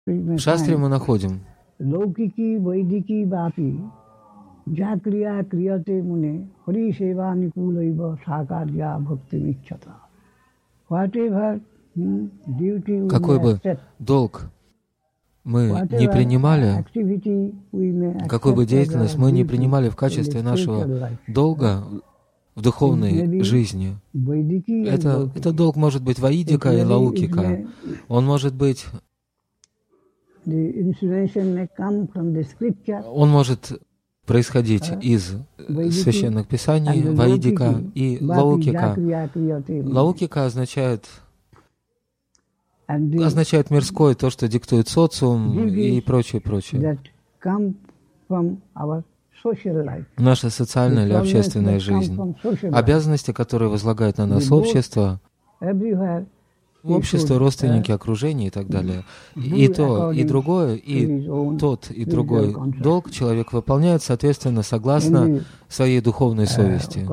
В шастре мы находим, Laukiki Vaidiki Vapi Jakriya Kriyate Mune Hari Seva Nikulaiva Sakarya Bhakti Michata. Whatever duty we какой may бы accept, долг мы не принимали, какую бы деятельность мы не принимали в качестве нашего долга в духовной жизни, этот долг может быть ваидика и лаукика, он может быть, он может происходить из священных писаний, ваидика и лаукика. Лаукика означает мирское, то, что диктует социум и прочее, прочее. Наша социальная или общественная жизнь, обязанности, которые возлагает на нас общество, родственники, окружение и так далее. И то, и другое, и тот, и другой долг человек выполняет, соответственно, согласно своей духовной совести.